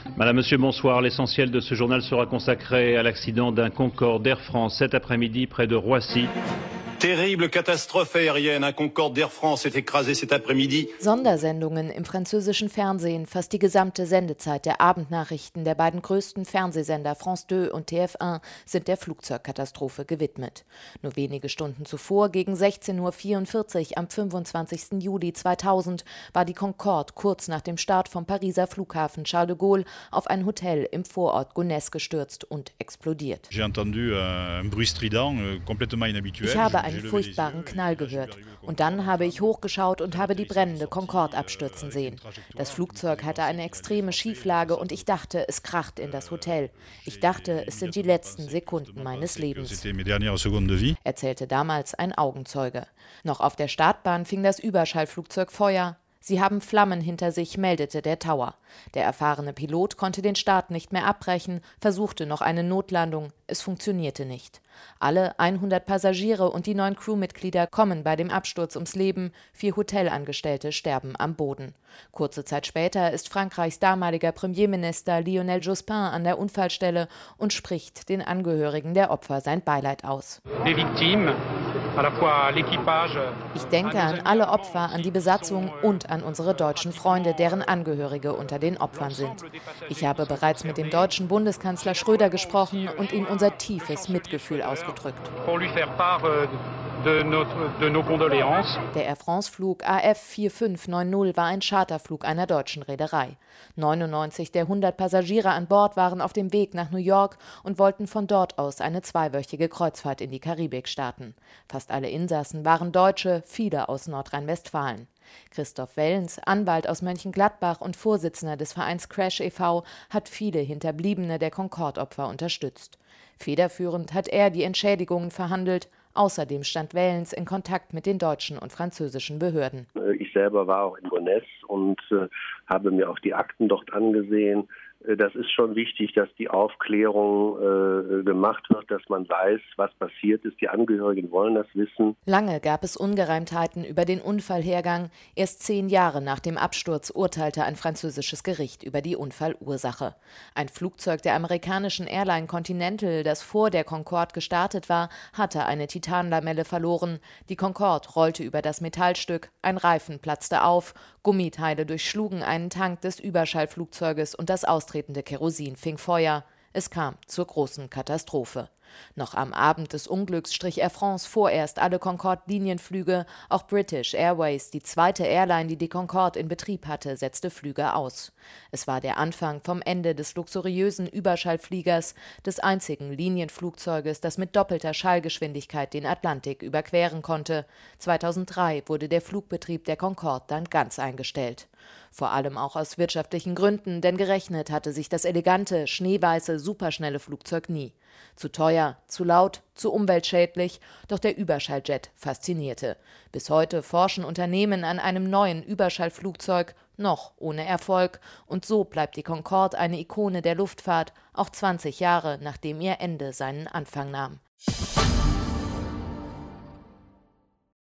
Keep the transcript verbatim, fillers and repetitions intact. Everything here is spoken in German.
Madame, Monsieur, bonsoir. L'essentiel de ce journal sera consacré à l'accident d'un Concorde d'Air France cet après-midi près de Roissy. Terrible Katastrophe aérienne. Un Concorde d'Air France est écrasé cet après-midi. Sondersendungen im französischen Fernsehen, fast die gesamte Sendezeit der Abendnachrichten der beiden größten Fernsehsender France zwei und T F eins sind der Flugzeugkatastrophe gewidmet. Nur wenige Stunden zuvor, gegen sechzehn Uhr vierundvierzig am fünfundzwanzigsten Juli zweitausend, war die Concorde kurz nach dem Start vom Pariser Flughafen Charles de Gaulle auf ein Hotel im Vorort Gonesse gestürzt und explodiert. Ich habe einen furchtbaren Knall gehört. Und dann habe ich hochgeschaut und habe die brennende Concorde abstürzen sehen. Das Flugzeug hatte eine extreme Schieflage und ich dachte, es kracht in das Hotel. Ich dachte, es sind die letzten Sekunden meines Lebens, erzählte damals ein Augenzeuge. Noch auf der Startbahn fing das Überschallflugzeug Feuer. Sie haben Flammen hinter sich, meldete der Tower. Der erfahrene Pilot konnte den Start nicht mehr abbrechen, versuchte noch eine Notlandung. Es funktionierte nicht. Alle hundert Passagiere und die neun Crewmitglieder kommen bei dem Absturz ums Leben. Vier Hotelangestellte sterben am Boden. Kurze Zeit später ist Frankreichs damaliger Premierminister Lionel Jospin an der Unfallstelle und spricht den Angehörigen der Opfer sein Beileid aus. Ich denke an alle Opfer, an die Besatzung und an unsere deutschen Freunde, deren Angehörige unter den Opfern sind. Ich habe bereits mit dem deutschen Bundeskanzler Schröder gesprochen und ihm unser tiefes Mitgefühl ausgedrückt. Der Air France-Flug A F vier fünf neun null war ein Charterflug einer deutschen Reederei. neunundneunzig der hundert Passagiere an Bord waren auf dem Weg nach New York und wollten von dort aus eine zweiwöchige Kreuzfahrt in die Karibik starten. Fast alle Insassen waren Deutsche, viele aus Nordrhein-Westfalen. Christoph Wellens, Anwalt aus Mönchengladbach und Vorsitzender des Vereins Crash e V, hat viele Hinterbliebene der Concorde-Opfer unterstützt. Federführend hat er die Entschädigungen verhandelt. Außerdem stand Wellens in Kontakt mit den deutschen und französischen Behörden. Ich selber war auch in Gonesse und äh, habe mir auch die Akten dort angesehen. Das ist schon wichtig, dass die Aufklärung äh, gemacht wird, dass man weiß, was passiert ist. Die Angehörigen wollen das wissen. Lange gab es Ungereimtheiten über den Unfallhergang. Erst zehn Jahre nach dem Absturz urteilte ein französisches Gericht über die Unfallursache. Ein Flugzeug der amerikanischen Airline Continental, das vor der Concorde gestartet war, hatte eine Titanlamelle verloren. Die Concorde rollte über das Metallstück, ein Reifen platzte auf, Gummiteile durchschlugen einen Tank des Überschallflugzeuges und das austretende Kerosin fing Feuer. Es kam zur großen Katastrophe. Noch am Abend des Unglücks strich Air France vorerst alle Concorde-Linienflüge. Auch British Airways, die zweite Airline, die die Concorde in Betrieb hatte, setzte Flüge aus. Es war der Anfang vom Ende des luxuriösen Überschallfliegers, des einzigen Linienflugzeuges, das mit doppelter Schallgeschwindigkeit den Atlantik überqueren konnte. zweitausenddrei wurde der Flugbetrieb der Concorde dann ganz eingestellt. Vor allem auch aus wirtschaftlichen Gründen, denn gerechnet hatte sich das elegante, schneeweiße, superschnelle Flugzeug nie. Zu teuer, zu laut, zu umweltschädlich, doch der Überschalljet faszinierte. Bis heute forschen Unternehmen an einem neuen Überschallflugzeug, noch ohne Erfolg. Und so bleibt die Concorde eine Ikone der Luftfahrt, auch zwanzig Jahre nachdem ihr Ende seinen Anfang nahm.